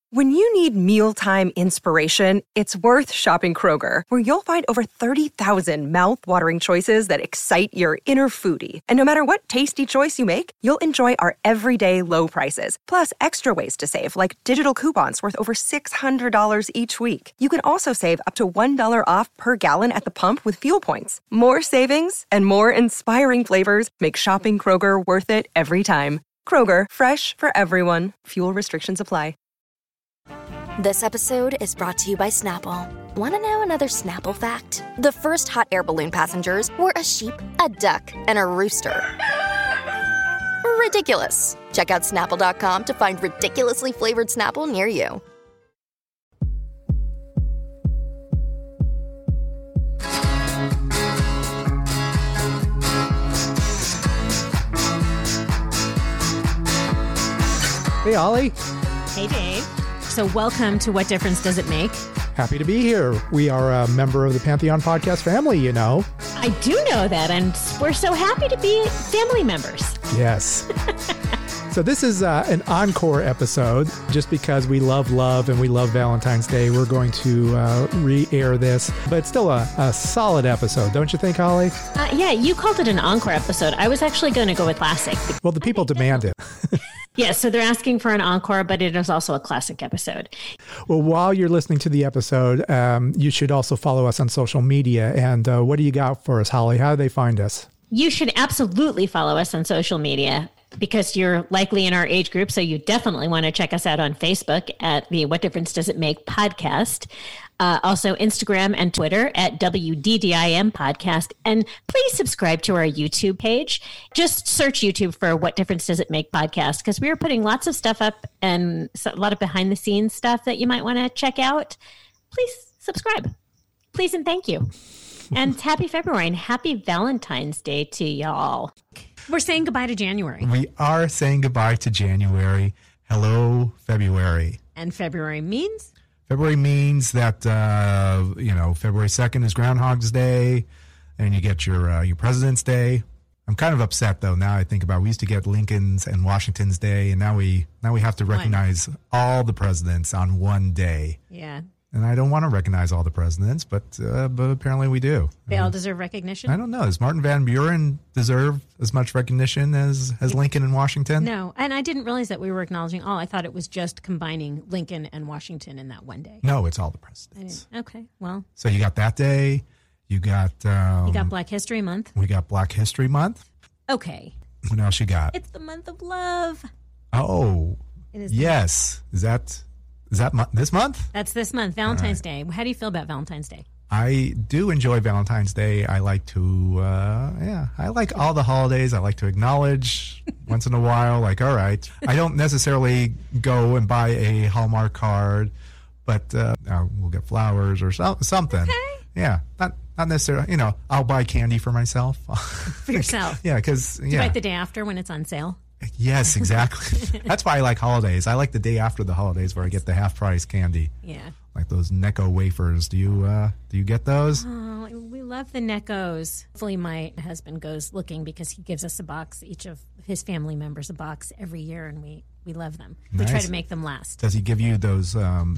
When you need mealtime inspiration, it's worth shopping Kroger, where you'll find over 30,000 mouth-watering choices that excite your inner foodie. And no matter what tasty choice you make, you'll enjoy our everyday low prices, plus extra ways to save, like digital coupons worth over $600 each week. You can also save up to $1 off per gallon at the pump with fuel points. More savings and more inspiring flavors make shopping Kroger worth it every time. Kroger, fresh for everyone. Fuel restrictions apply. This episode is brought to you by Snapple. Want to know another Snapple fact? The first hot air balloon passengers were a sheep, a duck, and a rooster. Ridiculous. Check out Snapple.com to find ridiculously flavored Snapple near you. Hey, Ollie. Hey, Dave. So welcome to What Difference Does It Make? Happy to be here. We are a member of the Pantheon podcast family, you know. I do know that, and we're so happy to be family members. Yes. So this is an encore episode. Just because we love love and we love Valentine's Day, we're going to re-air this. But it's still a solid episode, don't you think, Holly? Yeah, you called it an encore episode. I was actually going to go with classic. Well, the people demand it. Yeah, so they're asking for an encore, but it is also a classic episode. Well, while you're listening to the episode, you should also follow us on social media. And what do you got for us, Holly? How do they find us? You should absolutely follow us on social media because you're likely in our age group. So you definitely want to check us out on Facebook at the What Difference Does It Make podcast. Also Instagram and Twitter at WDDIM podcast. And please subscribe to our YouTube page. Just search YouTube for What Difference Does It Make podcast, because we are putting lots of stuff up and a lot of behind the scenes stuff that you might want to check out. Please subscribe. Please and thank you. And happy February and happy Valentine's Day to y'all. We're saying goodbye to January. We are saying goodbye to January. Hello, February. And February means? February means that, February 2nd is Groundhog's Day, and you get your President's Day. I'm kind of upset, though, now I think about it. We used to get Lincoln's and Washington's Day, and now we have to recognize all the presidents on one day. Yeah. And I don't want to recognize all the presidents, but apparently we do. They all deserve recognition? I don't know. Does Martin Van Buren deserve as much recognition as Lincoln and Washington? No. And I didn't realize that we were acknowledging all. I thought it was just combining Lincoln and Washington in that one day. No, it's all the presidents. Okay. Well. So you got that day. You got Black History Month. We got Black History Month. Okay. What else you got? It's the month of love. Oh. It is. Yes. Is that this month? That's this month, Valentine's Day. How do you feel about Valentine's Day? I do enjoy Valentine's Day. I like to, I like all the holidays. I like to acknowledge once in a while, like, all right. I don't necessarily go and buy a Hallmark card, but we'll get flowers or something. Okay. Yeah, not necessarily, I'll buy candy for myself. For yourself? Yeah, because, You buy it the day after when it's on sale? Yes, exactly. That's why I like holidays. I like the day after the holidays where I get the half price candy. Yeah. Like those Necco wafers. Do you get those? Oh, we love the Neckos. Hopefully my husband goes looking because he gives us a box, each of his family members a box every year, and we love them. Nice. We try to make them last. Does he give you those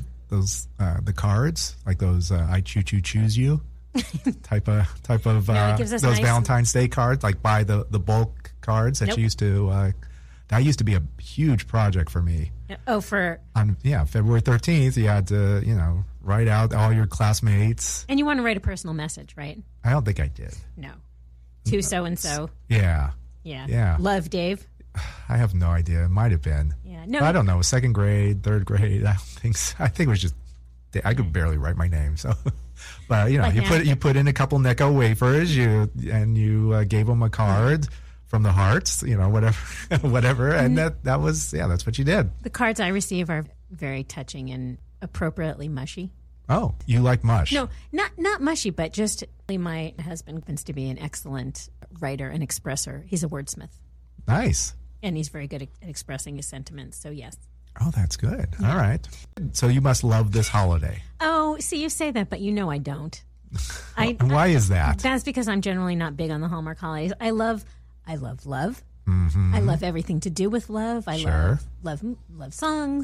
the cards, like those I choose you type of he gives us those nice Valentine's Day cards, like buy the bulk cards that you used to that used to be a huge project for me. Oh, February 13th, you had to, write out all your classmates. And you want to write a personal message, right? I don't think I did. No. To so-and-so. Yeah. Yeah. Love, Dave. I have no idea. It might have been. Yeah. No. But I don't know. Second grade, third grade. I don't think so. I think it was just, I could barely write my name. So, but you put in a couple Necco wafers. You gave them a card from the hearts, whatever. And that was, that's what you did. The cards I receive are very touching and appropriately mushy. Oh, you like mush? No, not mushy, but just my husband happens to be an excellent writer and expresser. He's a wordsmith. Nice. And he's very good at expressing his sentiments. So, yes. Oh, that's good. Yeah. All right. So you must love this holiday. Oh, see, you say that, but I don't. Why is that? That's because I'm generally not big on the Hallmark holidays. I love love. Mm-hmm. I love everything to do with love. I love songs.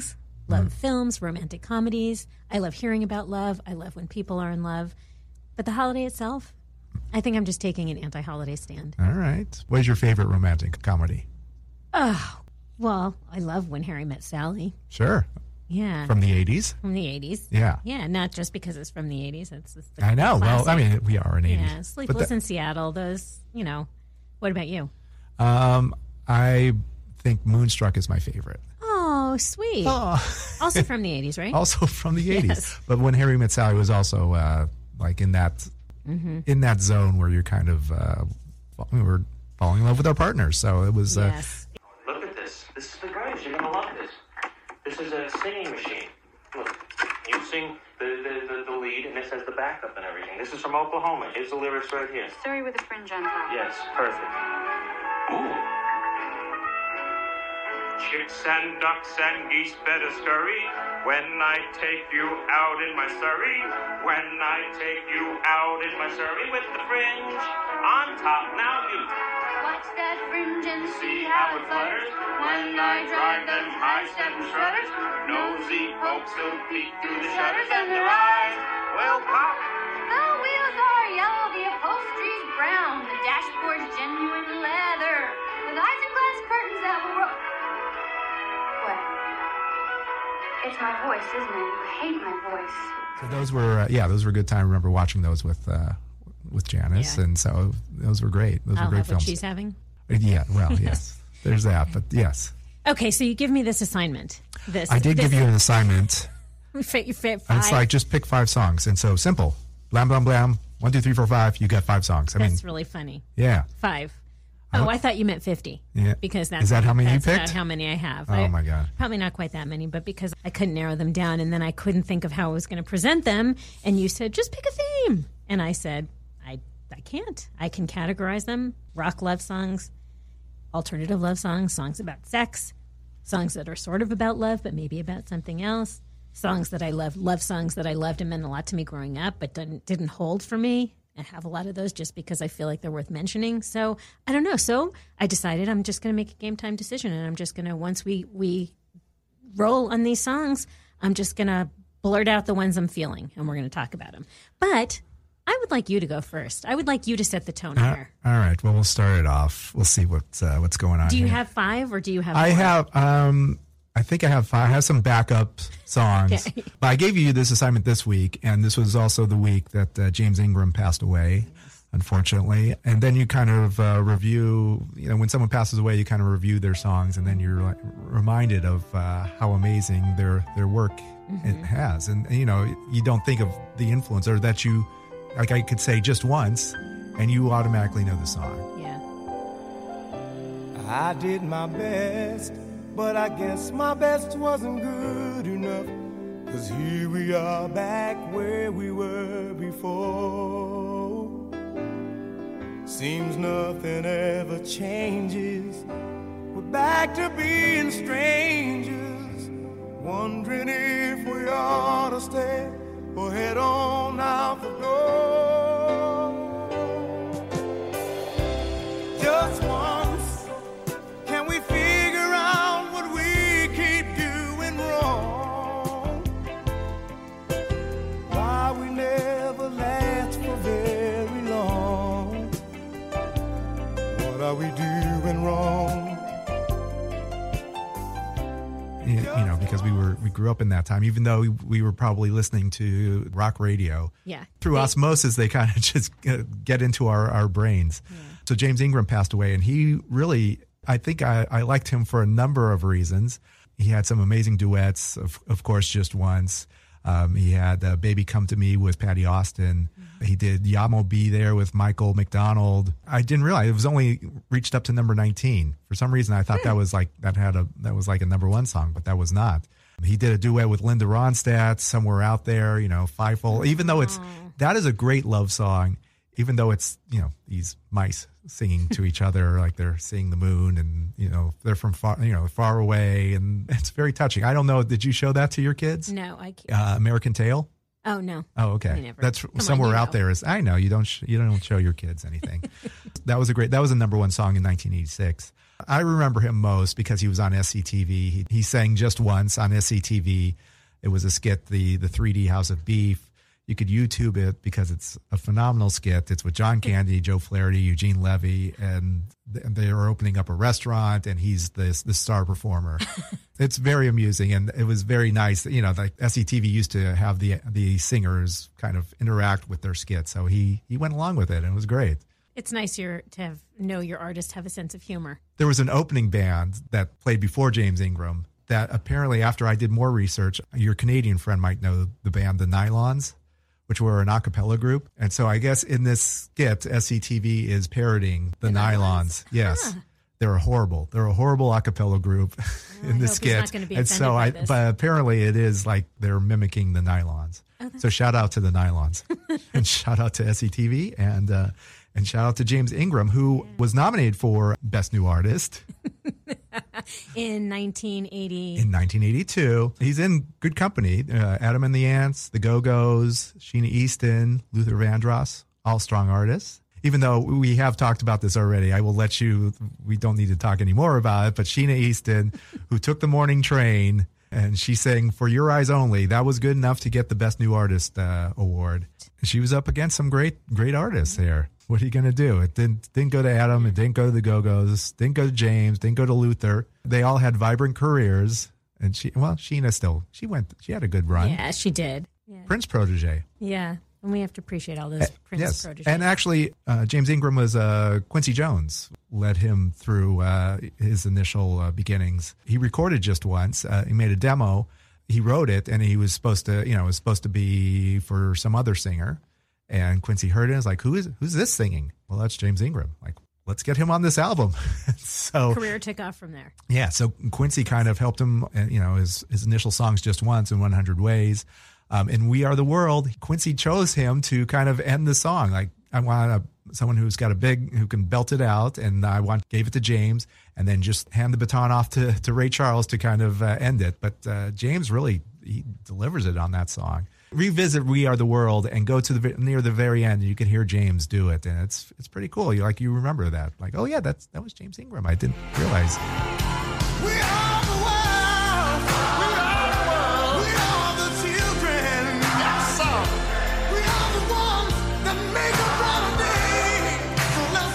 love films, romantic comedies. I love hearing about love. I love when people are in love. But the holiday itself, I think I'm just taking an anti-holiday stand. All right. What is your favorite romantic comedy? Oh, well, I love When Harry Met Sally. Sure. Yeah. From the 80s? From the 80s. Yeah. Yeah, not just because it's from the 80s. It's I know. classic. Well, I mean, we are in 80s. Yeah, Sleepless in Seattle. Those, What about you? I think Moonstruck is my favorite. Oh, sweet. Oh. Also from the 80s, right? Also from the 80s. Yes. But When Harry Met Sally was also like in that zone where you're kind of we were falling in love with our partners. So it was. Yes. Look at this. This is the greatest. You're gonna love this. This is a singing machine. Look, you sing the lead, and this has the backup and everything. This is from Oklahoma. Here's the lyrics right here. Surrey with a fringe on top. Yes, perfect. Ooh. Chicks and ducks and geese better scurry when I take you out in my Surrey. When I take you out in my Surrey with the fringe on top. Now you Watch that fringe and see how it flutters when I drive them high-stepping strutters. Nosy folks will peek through the shutters and their eyes will pop. the wheels are yellow, the upholstery's brown, the dashboard's genuine leather, with isinglass curtains that will roll. What? It's my voice, isn't it? I hate my voice. So those were good time. I remember watching those with Janice, and so those were great. Those were great films. What she's having. Yeah, well, yes. There's that, but yes. Okay, so you give me this assignment. I did give you an assignment. Five. It's like just pick 5 songs, and so simple. Blam blam blam. 1, 2, 3, 4, 5. You got 5 songs. That's really funny. Yeah. 5. Oh, I thought you meant 50. Yeah. Because that's Is that how many you that's picked? not how many I have. Oh my God. Probably not quite that many, but because I couldn't narrow them down, and then I couldn't think of how I was going to present them, and you said just pick a theme, and I said I can't. I can categorize them: rock love songs, alternative love songs, songs about sex, songs that are sort of about love but maybe about something else, songs that I love songs that I loved and meant a lot to me growing up but didn't hold for me. I have a lot of those just because I feel like they're worth mentioning. So I don't know. So I decided I'm just going to make a game time decision, and I'm just going to, once we roll on these songs, I'm just going to blurt out the ones I'm feeling, and we're going to talk about them. But I would like you to go first. I would like you to set the tone here. All right. Well, we'll start it off. We'll see what's going on. Do you here. have 5 or do you have I more? have. I think I have 5. I have some backup songs. Okay. But I gave you this assignment this week, and this was also the week that James Ingram passed away, unfortunately. And then you kind of review, when someone passes away, you kind of review their songs, and then you're reminded of how amazing their work it has. And, you don't think of the influence, or that you, like I could say just once, and you automatically know the song. Yeah. I did my best, but I guess my best wasn't good enough. 'Cause here we are back where we were before. Seems nothing ever changes. We're back to being strangers, wondering if we ought to stay or head on out the door. Just once, can we figure out what we keep doing wrong? Why we never last for very long? What are we doing wrong? Because we grew up in that time, even though we were probably listening to rock radio. Yeah. Through osmosis, they kind of just get into our brains. Yeah. So James Ingram passed away, and he really, I think I liked him for a number of reasons. He had some amazing duets, of course, Just Once. He had Baby Come to Me with Patty Austin. Mm-hmm. He did Yamo Be There with Michael McDonald. I didn't realize it was only reached up to number 19. For some reason, I thought that was like a number 1 song, but that was not. He did a duet with Linda Ronstadt, Somewhere Out There, Fievel. Even though that is a great love song, even though it's, these mice singing to each other like they're seeing the moon, and, they're from far away, and it's very touching. I don't know. Did you show that to your kids? No, I can't. American Tail? Oh, no. Oh, okay. I never. That's Come Somewhere on, Out There is, I know, you don't show your kids anything. That was a number 1 song in 1986. I remember him most because he was on SCTV. He sang just once on SCTV. It was a skit, the 3D House of Beef. You could YouTube it because it's a phenomenal skit. It's with John Candy, Joe Flaherty, Eugene Levy, and they are opening up a restaurant, and he's the star performer. It's very amusing, and it was very nice. You know, like SCTV used to have the singers kind of interact with their skits, so he went along with it, and it was great. It's nice to know your artists have a sense of humor. There was an opening band that played before James Ingram that apparently, after I did more research, your Canadian friend might know the band, the Nylons, which were an a cappella group. And so I guess in this skit, SCTV is parodying the Nylons. Yes. Huh. They're a horrible a cappella group in the skit. He's not going to be and so by this. But apparently it is like they're mimicking the Nylons. Oh, so shout out to the Nylons and shout out to SCTV and shout out to James Ingram, who was nominated for Best New Artist. In 1980. In 1982. He's in good company. Adam and the Ants, the Go-Go's, Sheena Easton, Luther Vandross, all strong artists. Even though we have talked about this already, I will let you, we don't need to talk anymore about it, but Sheena Easton, who took the morning train, and she sang For Your Eyes Only. That was good enough to get the Best New Artist award. She was up against some great Artists there. What are you going to do? It didn't go to Adam. It didn't go to the Go-Go's. Didn't go to James. Didn't go to Luther. They all had vibrant careers. And Sheena still, she had a good run. Yeah, she did. Yeah. Prince protege. Yeah. And we have to appreciate all those Prince proteges. And actually, James Ingram was Quincy Jones led him through his initial beginnings. He recorded just once. He made a demo. He wrote it, and he was supposed to be for some other singer. And Quincy heard it and was like, who's this singing? Well, that's James Ingram. Like, let's get him on this album. So career took off from there. Yeah. So Quincy kind of helped him, his initial songs Just Once and 100 Ways. In We Are the World, Quincy chose him to kind of end the song. Like, I want someone who can belt it out, and gave it to James, and then just hand the baton off to Ray Charles to kind of end it. But James really, he delivers it on that song. Revisit We Are the World and go to near the very end, and you can hear James do it, and it's pretty cool. You remember that, like, oh yeah, that was James Ingram. I didn't realize. We are the world. We are the world. We are the children. Yes, sir. We are the ones that make a brighter day. So let's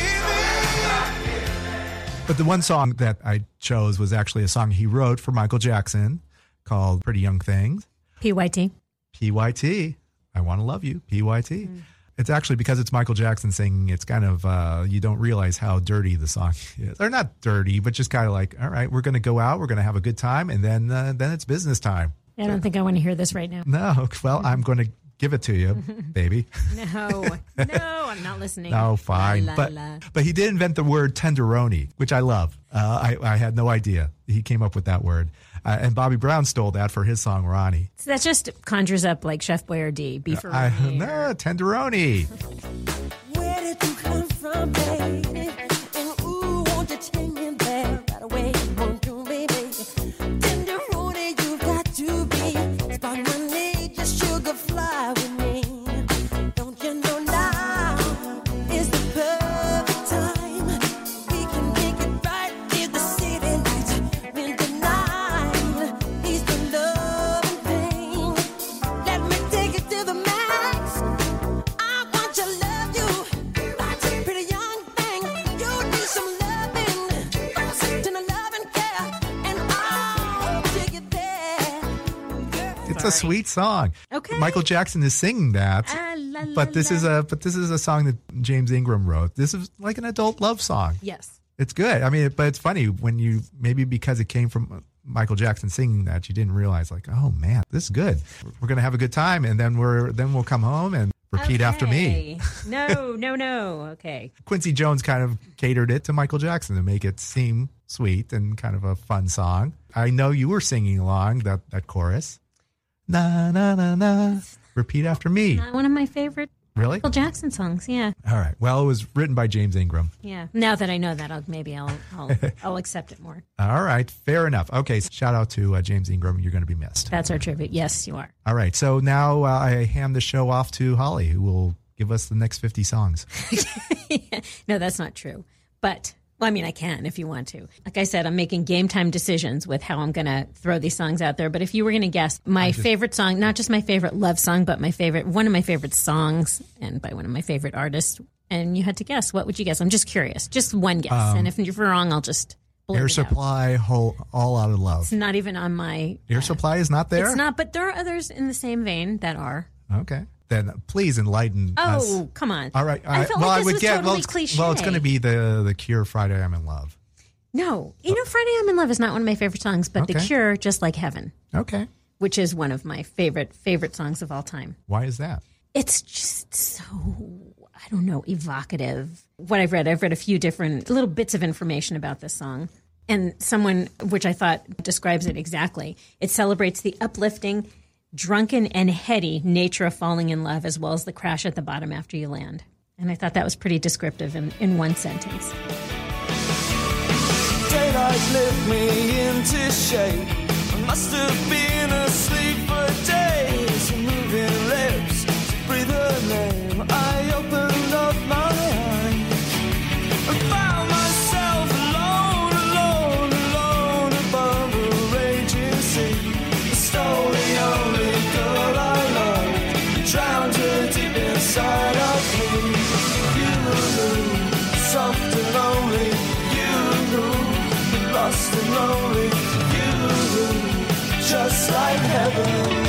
start giving. But the one song that I chose was actually a song he wrote for Michael Jackson called Pretty Young Things. PYT. PYT. I Want to Love You. PYT. It's actually, because it's Michael Jackson singing, it's kind of, you don't realize how dirty the song is. Or not dirty, but just kind of like, all right, we're going to go out, we're going to have a good time, and then it's business time. I don't think I want to hear this right now. No, well, I'm going to give it to you, baby. No, I'm not listening. No, fine. La, la, la. But he did invent the word tenderoni, which I love. I had no idea. He came up with that word. And Bobby Brown stole that for his song Ronnie. So that just conjures up like Chef Boyardee, beefaroni. No, tenderoni. Where did you come from, baby? And ooh, won't you take me there right away? Won't you, baby? Tenderoni, you got to be. Spark my need, just sugar fly with me. Don't you know now is the perfect time? We can make it right till the city lights. When the night is the love and pain. Let me take it to the max. I want to love you. Pretty young thing. You need some loving. To the love and care. And I'll take it there. It's a sweet song. Okay. Michael Jackson is singing that. But this is a song that James Ingram wrote. This is like an adult love song. Yes. It's good. I mean, but it's funny when maybe because it came from Michael Jackson singing that, you didn't realize, like, oh man, this is good. We're gonna have a good time, and then we'll come home and repeat after me. No. Okay. Quincy Jones kind of catered it to Michael Jackson to make it seem sweet and kind of a fun song. I know you were singing along that chorus. Na na na na. Repeat after me. Not one of my favorite Really? Michael Jackson songs. Yeah. All right. Well, it was written by James Ingram. Yeah. Now that I know that, I'll accept it more. All right. Fair enough. Okay. Shout out to James Ingram. You're going to be missed. That's our tribute. Yes, you are. All right. So now I hand the show off to Holly, who will give us the next 50 songs. No, that's not true. But Well, I mean, I can if you want to. Like I said, I'm making game time decisions with how I'm going to throw these songs out there. But if you were going to guess my favorite song, not just my favorite love song, but one of my favorite songs, and by one of my favorite artists, and you had to guess, what would you guess? I'm just curious. Just one guess. And if you're wrong, I'll just blurt Air it Supply, All Out of Love. It's not even on my... Air Supply is not there? It's not, but there are others in the same vein that are. Okay. Then please enlighten us. Oh, come on. All right. I felt like this was totally cliche. Well, it's going to be the Cure, Friday I'm in Love. No. Friday I'm in Love is not one of my favorite songs, but The Cure, Just Like Heaven. Okay. Which is one of my favorite songs of all time. Why is that? It's just so, I don't know, evocative. What I've read a few different little bits of information about this song. And someone, which I thought describes it exactly. It celebrates the uplifting, drunken and heady nature of falling in love, as well as the crash at the bottom after you land. And I thought that was pretty descriptive in one sentence. Daylight lift me into shape. I must have been asleep for days. Moving lips, breathe her name. I opened up my eyes and found myself alone above a raging sea. Stole the only girl I loved, drowned her deep inside of me. You, soft and lonely, you, lost and lonely, you, just like heaven.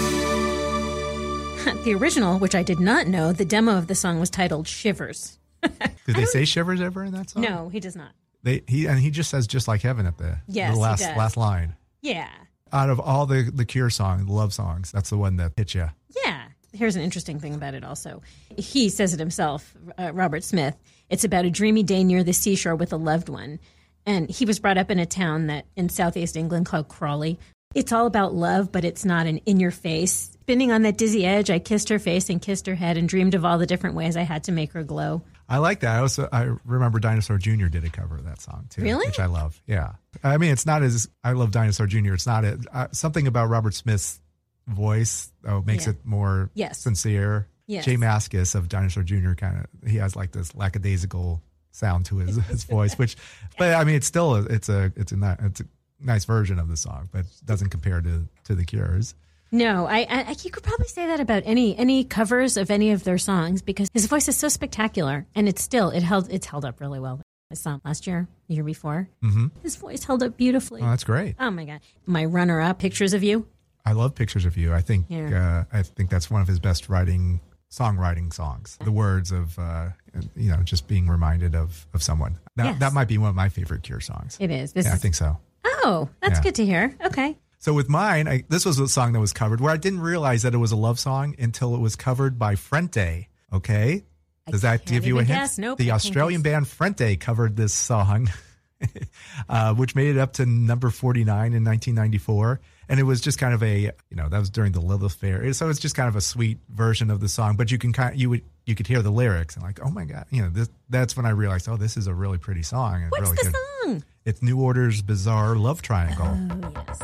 The original, which I did not know, the demo of the song was titled Shivers. Did they say Shivers ever in that song? No, he does not. He just says Just Like Heaven at the last line. Yeah. Out of all the Cure songs, the love songs, that's the one that hits you. Yeah. Here's an interesting thing about it also. He says it himself, Robert Smith. It's about a dreamy day near the seashore with a loved one. And he was brought up in a town that in southeast England called Crawley. It's all about love, but it's not an in-your-face. Spinning on that dizzy edge, I kissed her face and kissed her head and dreamed of all the different ways I had to make her glow. I like that. I remember Dinosaur Jr. did a cover of that song, too. Really? Which I love. Yeah. I mean, it's not as... I love Dinosaur Jr. It's not... something about Robert Smith's voice makes it more sincere. Yes. Jay Mascis of Dinosaur Jr. he has like this lackadaisical sound to his voice, but I mean, it's still it's a nice version of the song, but it doesn't compare to the Cure's. No, you could probably say that about any covers of any of their songs, because his voice is so spectacular, and it's held up really well. I saw him last year, the year before. Mm-hmm. His voice held up beautifully. Oh, that's great. Oh my God. My runner-up, Pictures of You. I love Pictures of You. I think that's one of his best songwriting songs. The words of just being reminded of someone. That might be one of my favorite Cure songs. It is. I think so. Oh, that's good to hear. Okay. So with mine, this was a song that was covered where I didn't realize that it was a love song until it was covered by Frente. Okay. Does that give you a hint? Nope, the Australian band Frente covered this song, which made it up to number 49 in 1994. And it was just kind of that was during the Lilith Fair. So it's just kind of a sweet version of the song, but you could hear the lyrics and like, oh my God, that's when I realized, this is a really pretty song. And what's really the good. song? It's New Order's Bizarre Love Triangle. Oh, yes.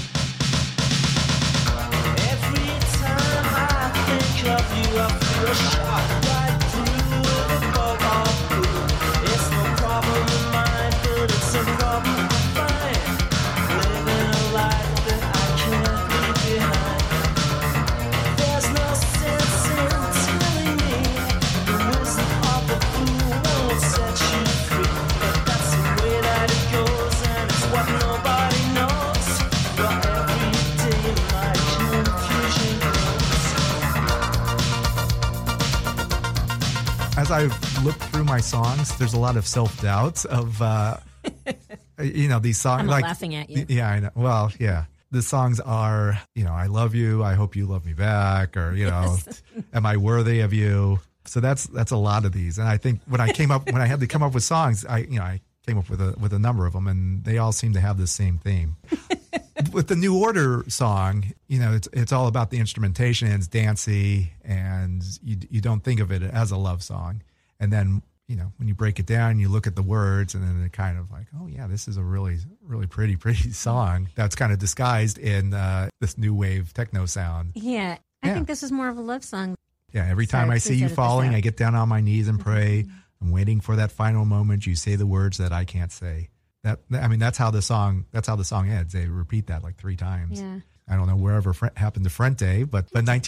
Every time I think of you, I feel a shot right through the bug of blue. It's no problem of mine, but it's a problem of mine. Living a life that I can't leave behind. There's no sense in telling me the wisdom of the fool won't set you free. But that's the way that it goes, and it's what nobody knows. But every day my confusion grows. As I've looked through my songs, there's a lot of self-doubts of, these songs. I'm not laughing at you. Yeah, I know. Well, yeah. The songs are, I love you. I hope you love me back. Or, am I worthy of you? So that's a lot of these. And I think when I had to come up with songs, I came up with a number of them, and they all seem to have the same theme. With the New Order song, it's all about the instrumentation, and it's dancey, and you don't think of it as a love song. And then, when you break it down, you look at the words, and then they're kind of like, oh yeah, this is a really, really pretty song that's kind of disguised in this new wave techno sound. Yeah. I think this is more of a love song. Yeah. Every time I see you falling, I get down on my knees and pray. I'm waiting for that final moment. You say the words that I can't say. That's how the song ends. They repeat that like 3 times. Yeah. I don't know wherever happened to Frente, but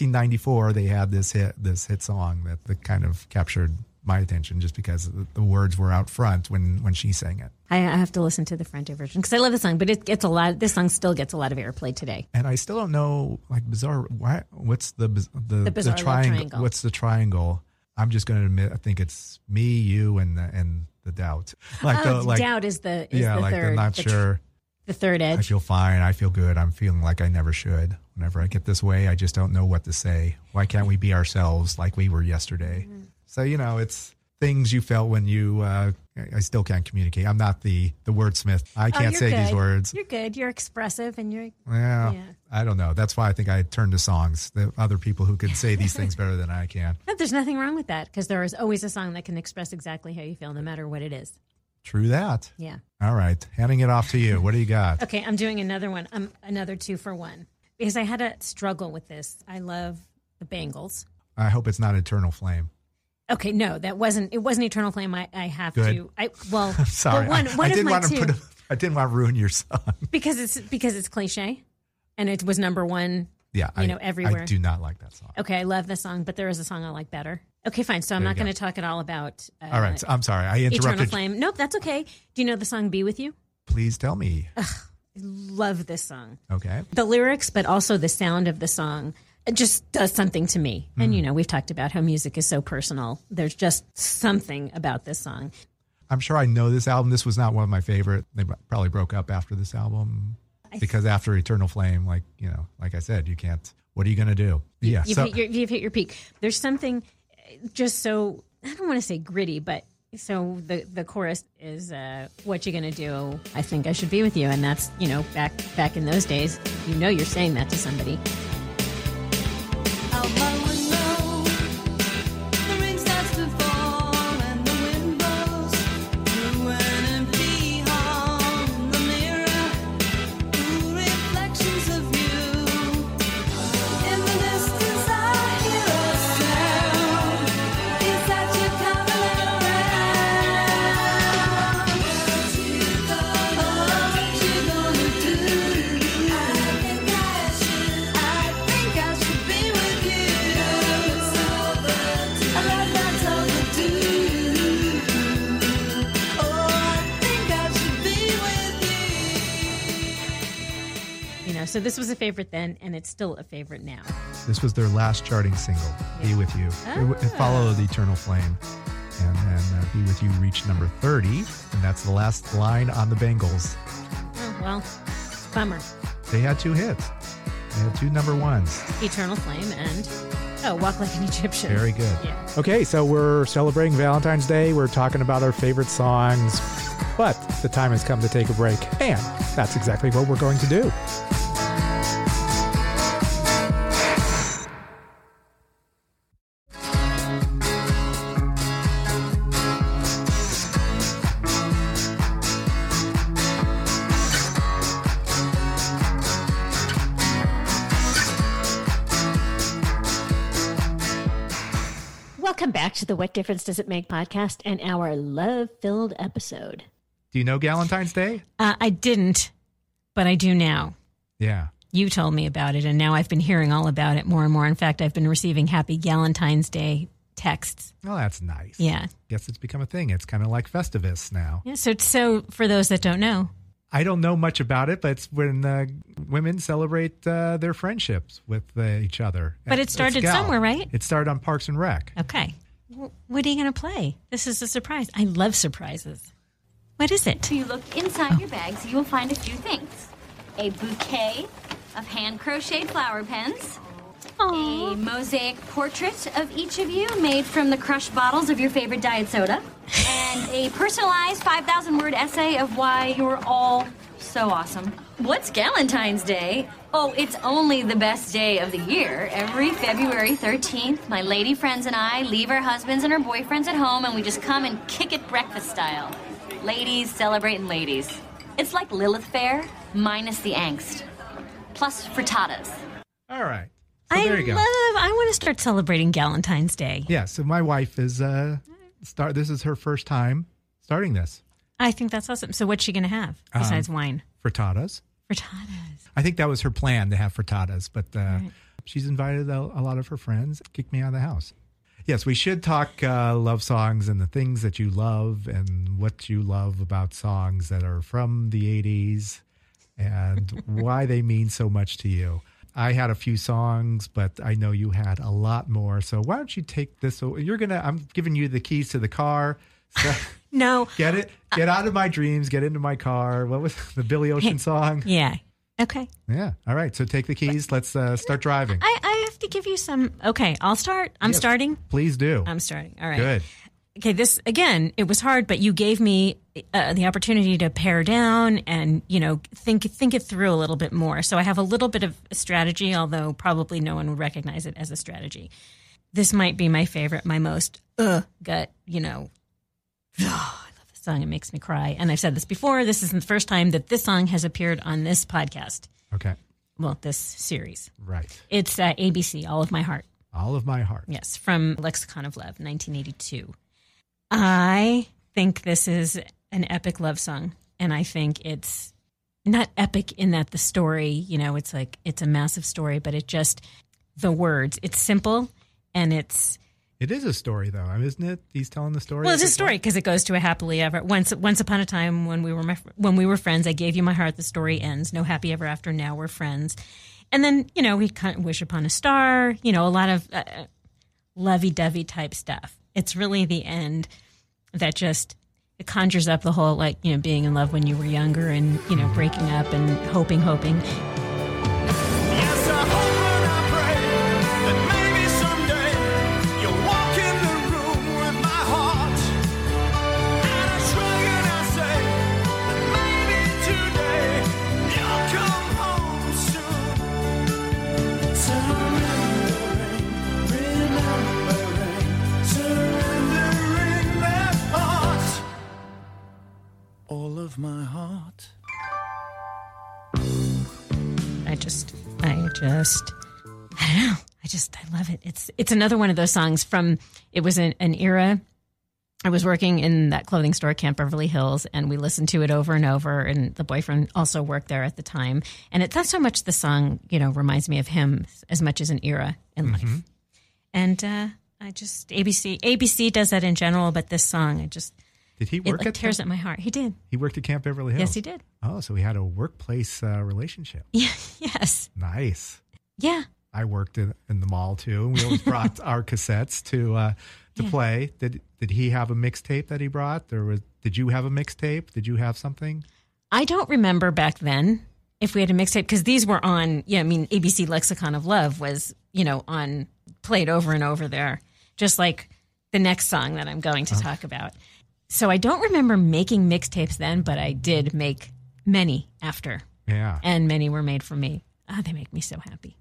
1994 they had this hit song that kind of captured my attention just because the words were out front when she sang it. I have to listen to the Frente version because I love the song, but it gets a lot. This song still gets a lot of airplay today. And I still don't know, like, bizarre. What's the Bizarre Love Triangle? What's the triangle? I'm just going to admit, I think it's me, you, and the doubt. Doubt is the third. I'm not sure. The third edge. I feel fine. I feel good. I'm feeling like I never should. Whenever I get this way, I just don't know what to say. Why can't we be ourselves like we were yesterday? Mm-hmm. So, it's things you felt when you, I still can't communicate. I'm not the wordsmith. I can't say these words. You're good. You're expressive and you're. Yeah. I don't know. That's why I think I turned to songs. The other people who can say these things better than I can. No, there's nothing wrong with that because there is always a song that can express exactly how you feel no matter what it is. True that. Yeah. All right. Handing it off to you. What do you got? Okay. I'm doing another one. Another 2 for 1 because I had a struggle with this. I love the Bangles. I hope it's not Eternal Flame. Okay, no, it wasn't Eternal Flame. I have Good. to. Sorry, one I of didn't my want two, to I didn't want to ruin your song because it's cliche, and it was number 1. Yeah, everywhere. I do not like that song. Okay, I love the song, but there is a song I like better. Okay, fine. So I'm not going to talk at all about. All right, I'm sorry. I interrupted. Eternal Flame. Nope, that's okay. Do you know the song "Be With You"? Please tell me. I love this song. Okay. The lyrics, but also the sound of the song. It just does something to me. And, we've talked about how music is so personal. There's just something about this song. I'm sure I know this album. This was not one of my favorite. They probably broke up after this album because after Eternal Flame, like I said, you can't, what are you going to do? Yeah. You've hit your peak. There's something just so, I don't want to say gritty, but so the chorus is, what you going to do? I think I should be with you. And that's, back in those days, you're saying that to somebody. Out my window, the rain starts to fall and the wind blows through an empty hall. The mirror, through reflections of you. In the distance, I hear a sound. Is that you coming around? What you gonna do? I think I should be with you. So this was a favorite then, and it's still a favorite now. This was their last charting single, Be With You. It followed Eternal Flame. And then Be With You reached number 30, and that's the last line on the Bangles. Oh, well, bummer. They had 2 hits. They had 2 number 1s. Eternal Flame and, Walk Like an Egyptian. Very good. Yeah. Okay, so we're celebrating Valentine's Day. We're talking about our favorite songs. But the time has come to take a break. And that's exactly what we're going to do. Welcome back to the What Difference Does It Make podcast and our love-filled episode. Do you know Galentine's Day? I didn't, but I do now. Yeah. You told me about it, and now I've been hearing all about it more and more. In fact, I've been receiving Happy Galentine's Day texts. Oh, that's nice. Yeah. Guess it's become a thing. It's kind of like Festivus now. Yeah. So for those that don't know. I don't know much about it, but it's when women celebrate their friendships with each other. But it started somewhere, right? It started on Parks and Rec. Okay. What are you going to play? This is a surprise. I love surprises. What is it? If you look inside your bags, you will find a few things. A bouquet of hand-crocheted flower pens. Aww. A mosaic portrait of each of you made from the crushed bottles of your favorite diet soda. And a personalized 5,000-word essay of why you're all so awesome. What's Galentine's Day? Oh, it's only the best day of the year. Every February 13th, my lady friends and I leave our husbands and our boyfriends at home and we just come and kick it breakfast style. Ladies celebrating ladies. It's like Lilith Fair, minus the angst. Plus frittatas. All right. So there you go. I want to start celebrating Galentine's Day. Yeah, so my wife is This is her first time starting this. I think that's awesome. So what's she going to have besides wine? Frittatas. Frittatas. I think that was her plan to have frittatas, but she's invited a lot of her friends. Kicked me out of the house. Yes, we should talk love songs and the things that you love and what you love about songs that are from the 80s and why they mean so much to you. I had a few songs, but I know you had a lot more. So why don't you take this? I'm giving you the keys to the car. So No. Get it? Get out of my dreams. Get into my car. What was the Billy Ocean song? Yeah. Okay. Yeah. All right. So take the keys. Let's start driving. I have to give you some. Okay. I'll start. I'm starting. Please do. I'm starting. All right. Good. Okay. This, again, it was hard, but you gave me the opportunity to pare down and, think it through a little bit more. So I have a little bit of a strategy, although probably no one would recognize it as a strategy. This might be my favorite, my most gut, I love this song. It makes me cry. And I've said this before. This isn't the first time that this song has appeared on this podcast. Okay. Well, this series. Right. It's ABC, All of My Heart. All of My Heart. Yes, from Lexicon of Love, 1982. I think this is an epic love song. And I think it's not epic in that the story, it's a massive story, but the words, it's simple and it's... It is a story, though, isn't it? He's telling the story. Well, it's a story because it goes to a happily ever. Once upon a time, when we were friends, I gave you my heart. The story ends. No happy ever after. Now we're friends. And then we kind of wish upon a star. A lot of lovey-dovey type stuff. It's really the end that just it conjures up the whole being in love when you were younger and breaking up and hoping. Yes, I hope and I pray that maybe someday you'll walk in the room with my heart. And I shrug and I say that maybe today you'll come home soon. Surrendering that heart. All of my heart. I don't know. I love it. It's another one of those songs it was an era. I was working in that clothing store, Camp Beverly Hills, and we listened to it over and over. And the boyfriend also worked there at the time. And it's not so much the song, reminds me of him as much as an era in life. And ABC does that in general, but this song, Did he work it tears at my heart. He did. He worked at Camp Beverly Hills? Yes, he did. Oh, so he had a workplace relationship. Yeah. Yes. Nice. Yeah. I worked in the mall, too. And we always brought our cassettes to play. Did he have a mixtape that he brought? Did you have a mixtape? Did you have something? I don't remember back then if we had a mixtape, because these were on, ABC Lexicon of Love was, on, played over and over there, just like the next song that I'm going to talk about. So I don't remember making mixtapes then, but I did make many after. Yeah. And many were made for me. They make me so happy.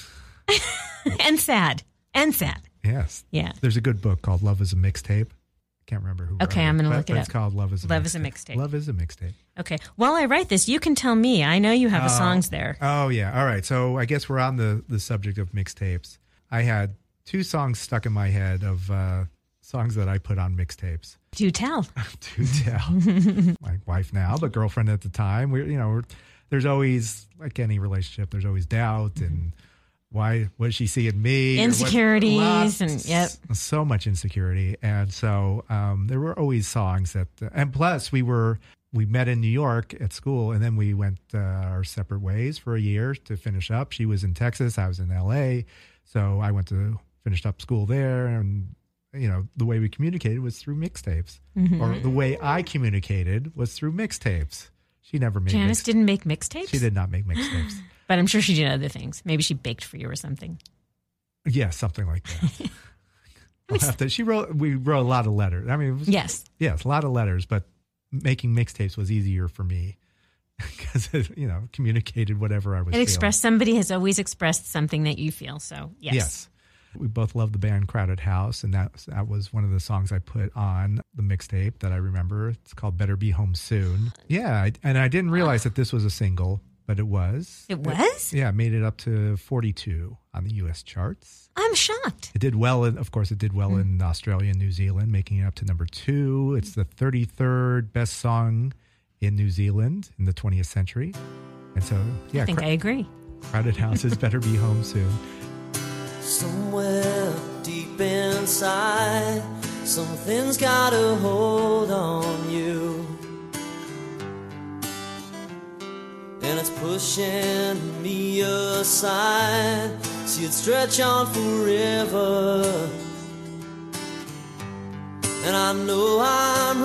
And sad. Yes. Yeah. There's a good book called Love is a Mixtape. Can't remember who wrote it. Okay, I'm going to look it up. It's called Love is a Mixtape. Love is a Mixtape. Okay. While I write this, you can tell me. I know you have the songs there. Oh, yeah. All right. So I guess we're on the subject of mixtapes. I had 2 songs stuck in my head of songs that I put on mixtapes. Do tell. Do tell. My wife now, but girlfriend at the time. There's always, like any relationship, there's always doubt and what does she see in me? Insecurities so much insecurity. And so there were always songs and plus we met in New York at school and then we went our separate ways for a year to finish up. She was in Texas, I was in LA. So I finished up school there and the way we communicated was through mixtapes. Mm-hmm. Or the way I communicated was through mixtapes. She never made Janice didn't make mixtapes? She did not make mixtapes. But I'm sure she did other things. Maybe she baked for you or something. Yeah, something like that. We wrote a lot of letters. Yes, a lot of letters, but making mixtapes was easier for me because it, communicated whatever I was feeling. Somebody has always expressed something that you feel. So yes. We both love the band Crowded House, and that was one of the songs I put on the mixtape that I remember. It's called Better Be Home Soon. Yeah, and I didn't realize that this was a single but it was. It was? Yeah, it made it up to 42 on the U.S. charts. I'm shocked. It did well, of course, it did well in Australia and New Zealand, making it up to number 2. It's the 33rd best song in New Zealand in the 20th century. And so, yeah. I think I agree. Crowded Houses better be home soon. Somewhere deep inside, something's got a hold on you, and it's pushing me aside. See it stretch on forever, and I know I'm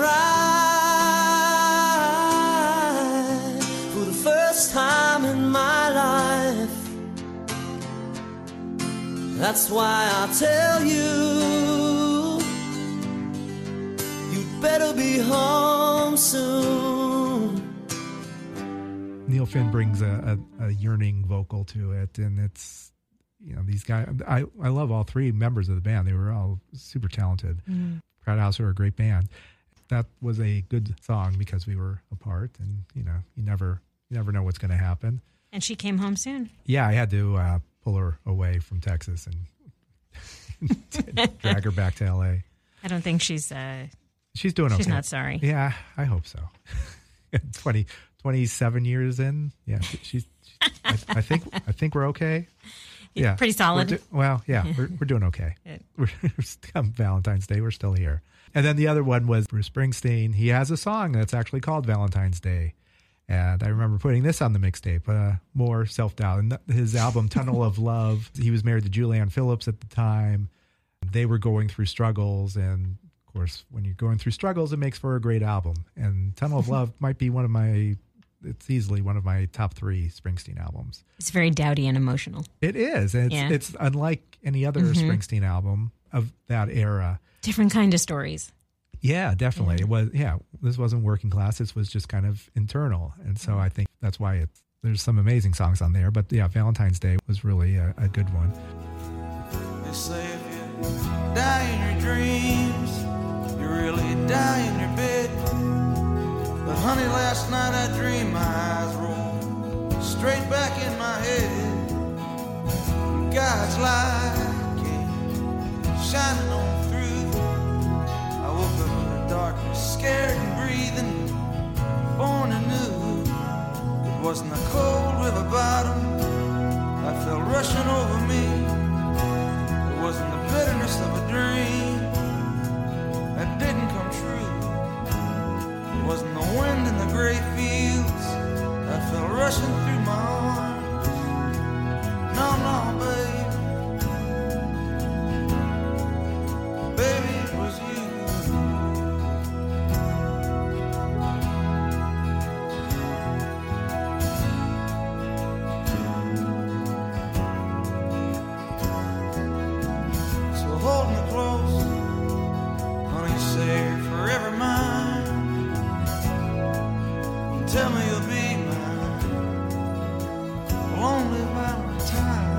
right for the first time in my life. That's why I tell you, you'd better be home soon. Neil Finn brings a yearning vocal to it, and it's, these guys, I love all 3 members of the band. They were all super talented. Crowded House are a great band. That was a good song because we were apart, and you never know what's going to happen. And she came home soon. Yeah, I had to pull her away from Texas and drag her back to L.A. I don't think she's doing okay. She's not sorry. Yeah, I hope so. 27 years in, yeah, she's I think we're okay. Yeah, pretty solid. We're doing okay. Come Valentine's Day, we're still here. And then the other one was Bruce Springsteen. He has a song that's actually called Valentine's Day. And I remember putting this on the mixtape, more self-doubt. And his album, Tunnel of Love, he was married to Julianne Phillips at the time. They were going through struggles. And, of course, when you're going through struggles, it makes for a great album. And Tunnel of Love might be it's easily one of my top 3 Springsteen albums. It's very dowdy and emotional. It is. It's unlike any other Springsteen album of that era. Different kind of stories. Yeah, definitely. It was. Yeah, this wasn't working class. This was just kind of internal, and so I think that's why there's some amazing songs on there. But yeah, Valentine's Day was really a good one. They say if you die in your dreams, you really die in your bed. But honey, last night I dreamed my eyes rolled straight back in my head. God's light came shining on through. I woke up in the darkness, scared and breathing, born anew. It wasn't the cold river bottom I felt rushing over me. It wasn't the bitterness of a dream that didn't come true. It wasn't the wind in the gray fields that felt rushing through my arms. No, babe. Baby, it was you. So hold me close, honey, say you're forever mine. And tell me you'll be mine. Lonely Valentine.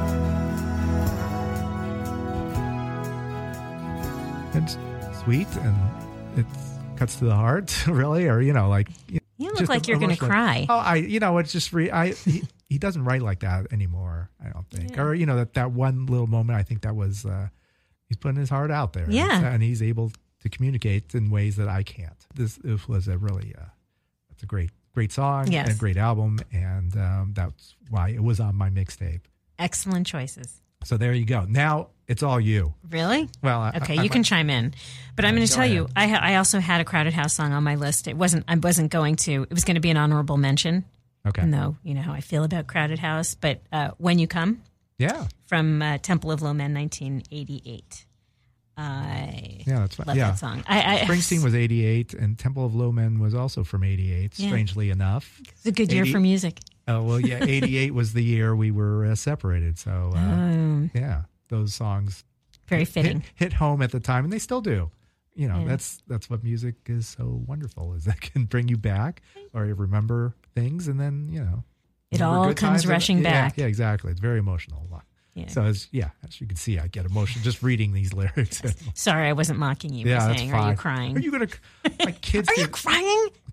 It's sweet and it cuts to the heart, really, or You look like you're going to cry. Oh, it's just he doesn't write like that anymore. I don't think, or that one little moment. I think that was he's putting his heart out there. Yeah, and he's able to communicate in ways that I can't. This was a really it's a great song and a great album, and that's why it was on my mixtape. Excellent choices. So there you go. Now it's all you. Really? Well, okay, you can chime in, but I'm going to tell you, I also had a Crowded House song on my list. I wasn't going to. It was going to be an honorable mention. Okay. No, you know how I feel about Crowded House, but When You Come. Yeah. From Temple of Low Men, 1988. That's fine. Love that song. Springsteen was 88, and Temple of Low Men was also from 88. Strangely enough, it's a good year for music. Oh well, yeah. 88 was the year we were separated. So those songs very fitting hit home at the time, and they still do. That's what music is so wonderful, is that can bring you back, or you remember things, and then it all comes rushing back. Yeah, exactly. It's very emotional. Yeah. So as you can see, I get emotional just reading these lyrics. Sorry, I wasn't mocking you. Yeah, saying, that's fine. Are you crying? Are you gonna like kids? Are you crying?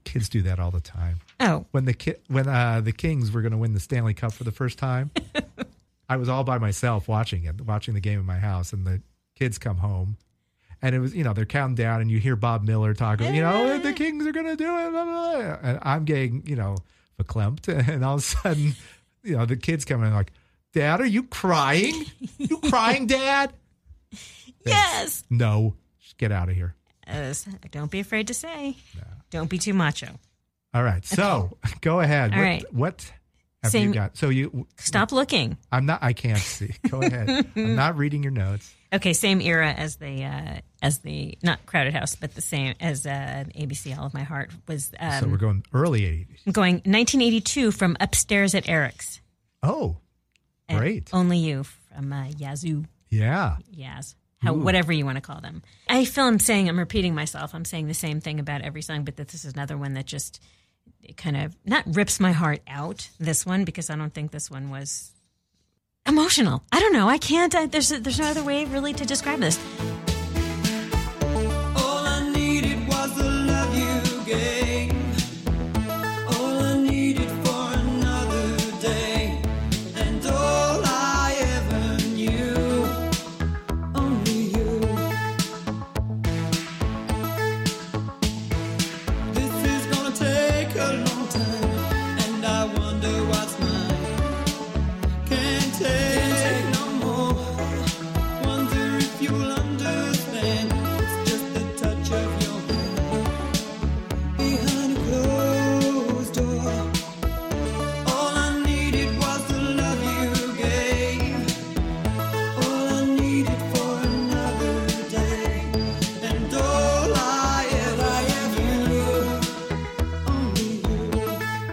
Kids do that all the time. Oh. When the Kings were going to win the Stanley Cup for the first time, I was all by myself watching the game in my house, and the kids come home, and it was, they're counting down, and you hear Bob Miller talking, the Kings are going to do it, blah, blah, blah. And I'm getting, verklempt, and all of a sudden, the kids come in like, Dad, are you crying? You crying, Dad? Yes. No, just get out of here. Don't be afraid to say. No. Don't be too macho. All right. So go ahead. All right. What have you got? So stop looking. I can't see. Go ahead. I'm not reading your notes. Okay. Same era as the not Crowded House, but the same as ABC. All of My Heart was. So we're going early 80s. I'm going 1982 from Upstairs at Eric's. Oh, great. And Only You from Yazoo. Yeah. Yaz. Whatever you want to call them. I feel I'm repeating myself. I'm saying the same thing about every song, but this is another one that just kind of not rips my heart out, this one, because I don't think this one was emotional. I don't know. I can't. There's no other way really to describe this. All I needed was the love you gave. All I needed for another day. And all I ever knew. Only you. This is gonna take a long time. And I wonder what's mine. Can't take no more. Wonder if you'll understand. It's just the touch of your hand behind a closed door. All I needed was the love you gave. All I needed for another day. And all I ever knew. Only you.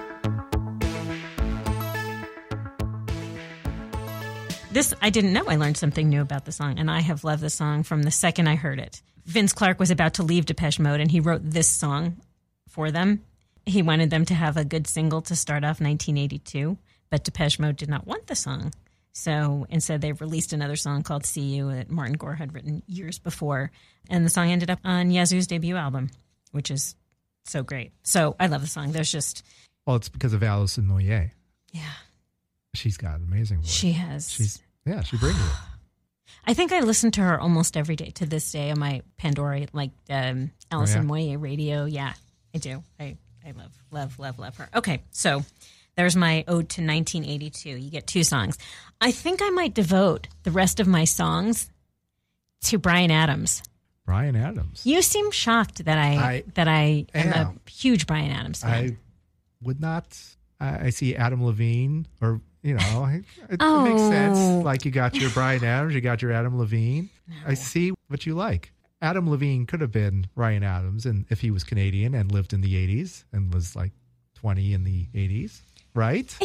This, I didn't know. I learned something new about the song, and I have loved the song from the second I heard it. Vince Clarke was about to leave Depeche Mode, and he wrote this song for them. He wanted them to have a good single to start off 1982, but Depeche Mode did not want the song. So instead, they released another song called See You that Martin Gore had written years before, and the song ended up on Yazoo's debut album, which is so great. So I love the song. There's just... Well, it's because of Alison Moyet. Yeah. She's got an amazing voice. She has. She brings it. I think I listen to her almost every day to this day on my Pandora, like Alison Moyet radio. Yeah, I do. I love her. Okay, so there's my ode to 1982. You get 2 songs. I think I might devote the rest of my songs to Bryan Adams. Bryan Adams. You seem shocked that I am a huge Bryan Adams fan. I would not. I see Adam Levine, or it makes sense. Like, you got your Bryan Adams, you got your Adam Levine. No. I see what you like. Adam Levine could have been Bryan Adams, and if he was Canadian and lived in the 80s and was like 20 in the 80s, right?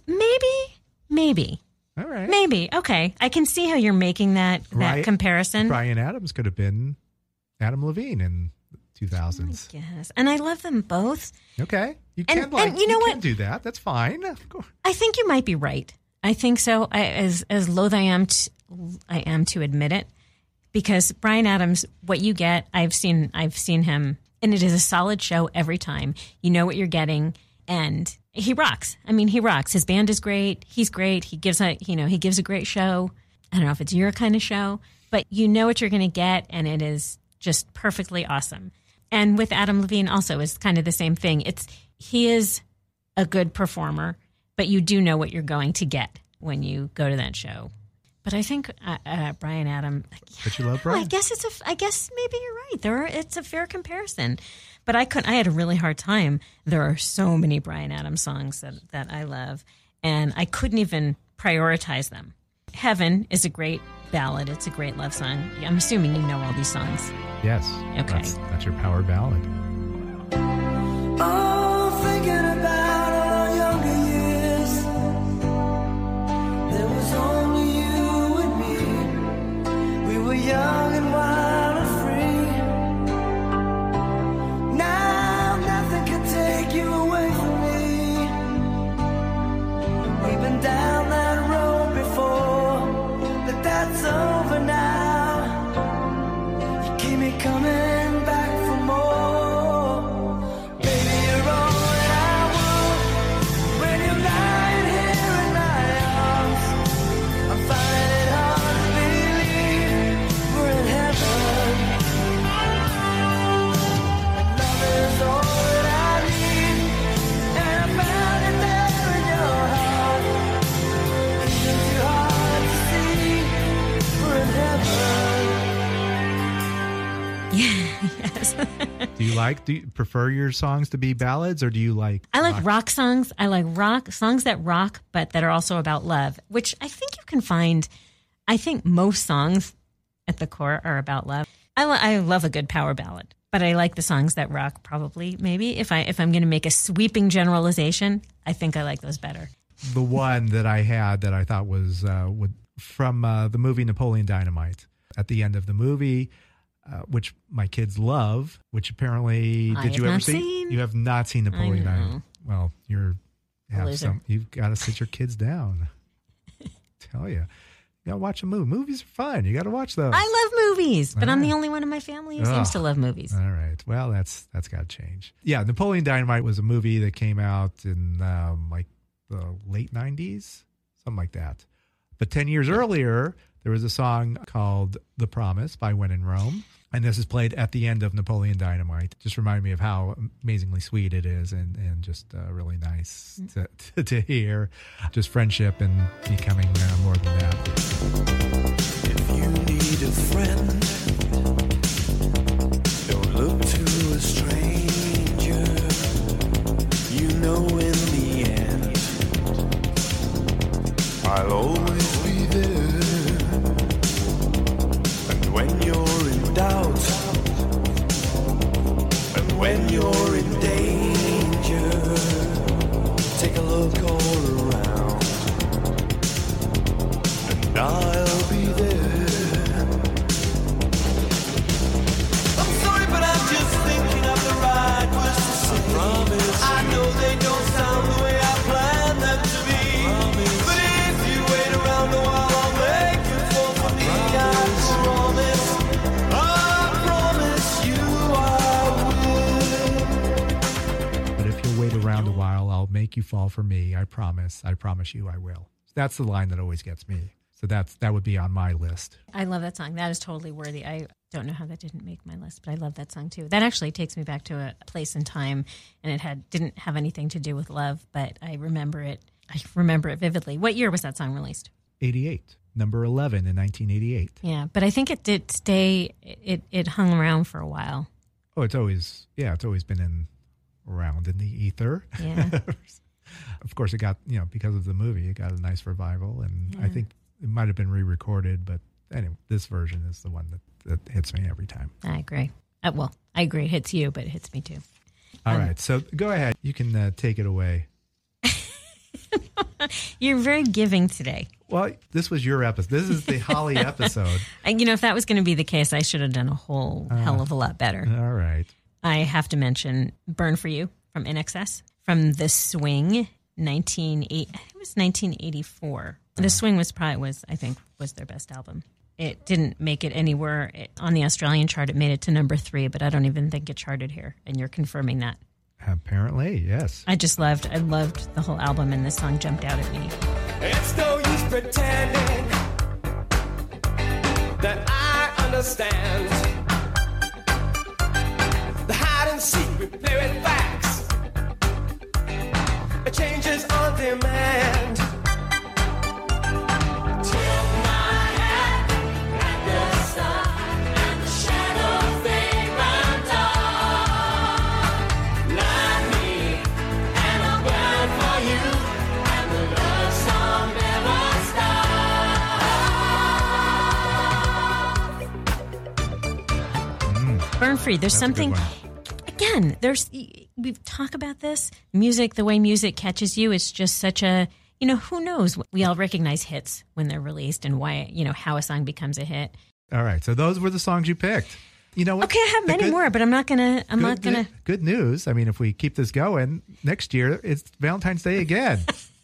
Maybe. All right. Maybe. Okay. I can see how you're making that comparison. Bryan Adams could have been Adam Levine in 2000s. Yes. And I love them both. Okay. You can do that. That's fine. I think you might be right. I think so. As loath I am to admit it, because Bryan Adams, what you get, I've seen him, and it is a solid show every time. You know what you're getting, and he rocks. I mean, he rocks. His band is great. He's great. He gives a great show. I don't know if it's your kind of show, but you know what you're going to get, and it is just perfectly awesome. And with Adam Levine also is kind of the same thing. He is a good performer, but you do know what you're going to get when you go to that show. But I think Bryan Adams. But you love Bryan. I guess maybe you're right. It's a fair comparison. But I had a really hard time. There are so many Bryan Adams songs that I love, and I couldn't even prioritize them. Heaven is a great ballad. It's a great love song. I'm assuming you know all these songs. Yes. Okay. That's your power ballad. Oh, thinking about our younger years, there was only you and me. We were young and wild and free. Now nothing can take you away from me. We've been down that road before, but that's over now. You keep me coming back for more. Baby, you're Yes. Do you prefer your songs to be ballads, or do you like? I like rock songs. I like songs that rock, but that are also about love, which I think you can find. I think most songs at the core are about love. I love a good power ballad, but I like the songs that rock probably, maybe. If I'm going to make a sweeping generalization, I think I like those better. The one that I had that I thought was from the movie Napoleon Dynamite. At the end of the movie, which my kids love, which apparently, did you ever see? You have not seen Napoleon Dynamite. Well, you've got to sit your kids down. Tell you. You got to watch a movie. Movies are fun. You got to watch those. I love movies, but I'm the only one in my family who seems to love movies. All right. Well, that's got to change. Yeah, Napoleon Dynamite was a movie that came out in like the late 90s, something like that. But 10 years earlier, there was a song called The Promise by When in Rome. And this is played at the end of Napoleon Dynamite. Just reminded me of how amazingly sweet it is and just really nice to hear. Just friendship and becoming more than that. If you need a friend, don't look to a stranger. You know in the end, I'll always be there. And when you're in doubt, and when you're in danger, take a look all around, and I'll be there. I'm sorry, but I'm just thinking of the right words to say. I know they don't sound the way I planned them to be. But if you wait around a while, I'll make you fall for me. I promise you I will. But if you'll wait around a while, I'll make you fall for me. I promise you I will. That's the line that always gets me. So that would be on my list. I love that song. That is totally worthy. I don't know how that didn't make my list, but I love that song too. That actually takes me back to a place in time, and it didn't have anything to do with love, but I remember it. I remember it vividly. What year was that song released? 88, number 11 in 1988. Yeah, but I think it did stay. It hung around for a while. Oh, it's always been around in the ether. Yeah. Of course, it got, because of the movie, it got a nice revival, and I think it might have been re-recorded, but anyway, this version is the one that hits me every time. I agree. I agree. It hits you, but it hits me too. All right, so go ahead. You can take it away. You're very giving today. Well, this was your episode. This is the Holly episode. If that was going to be the case, I should have done a whole hell of a lot better. All right. I have to mention Burn For You from INXS, from The Swing, 1984. The Swing was their best album. It didn't make it anywhere on the Australian chart. It made it to number 3, but I don't even think it charted here. And you're confirming that. Apparently, yes. I loved the whole album, and this song jumped out at me. It's no use pretending that I understand. The hide and seek, we play with facts. It changes on demand. Burn Free. There's something, again, we've talked about this. Music, the way music catches you, it's just such a, who knows? We all recognize hits when they're released and why, how a song becomes a hit. All right. So those were the songs you picked. You know what? Okay, I have many more, but I'm not going to. Good news. I mean, if we keep this going, next year, it's Valentine's Day again.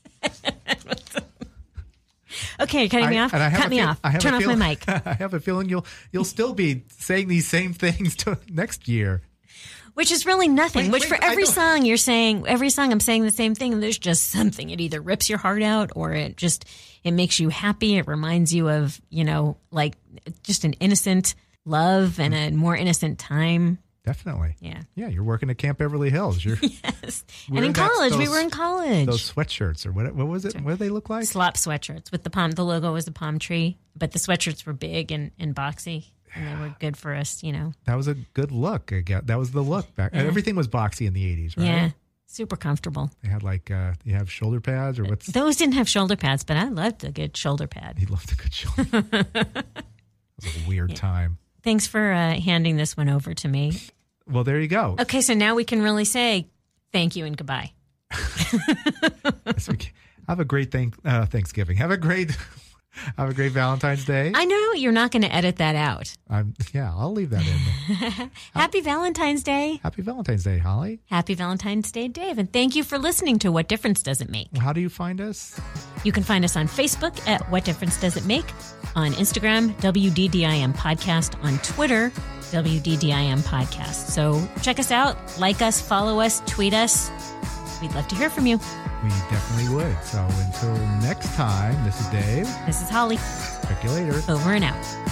Okay, you're cutting me off? Cut me off. Turn off my mic. I have a feeling you'll still be saying these same things next year. Which is really nothing. For every song you're saying, every song I'm saying the same thing, and there's just something. It either rips your heart out or it makes you happy. It reminds you of, like just an innocent love and a more innocent time. Definitely. Yeah. Yeah, you're working at Camp Beverly Hills. Yes. And in college, we were in college. Those sweatshirts, or what was it? What did they look like? Slop sweatshirts with the logo was a palm tree, but the sweatshirts were big and boxy. And they were good for us, you know. That was a good look. Again, that was the look back. Yeah. Everything was boxy in the 80s, right? Yeah, super comfortable. They had like, you have shoulder pads or what's? Those didn't have shoulder pads, but I loved a good shoulder pad. He loved a good shoulder pad. It was a weird time. Thanks for handing this one over to me. Well, there you go. Okay, so now we can really say thank you and goodbye. Have a great Thanksgiving. Have a great Valentine's Day. I know you're not going to edit that out. I'll leave that in. Happy Valentine's Day. Happy Valentine's Day, Holly. Happy Valentine's Day, Dave. And thank you for listening to What Difference Does It Make? How do you find us? You can find us on Facebook at What Difference Does It Make? On Instagram, WDDIM Podcast. On Twitter, WDDIM Podcast. So check us out, like us, follow us, tweet us. We'd love to hear from you. We definitely would. So until next time, this is Dave. This is Holly. Check you later. Over and out.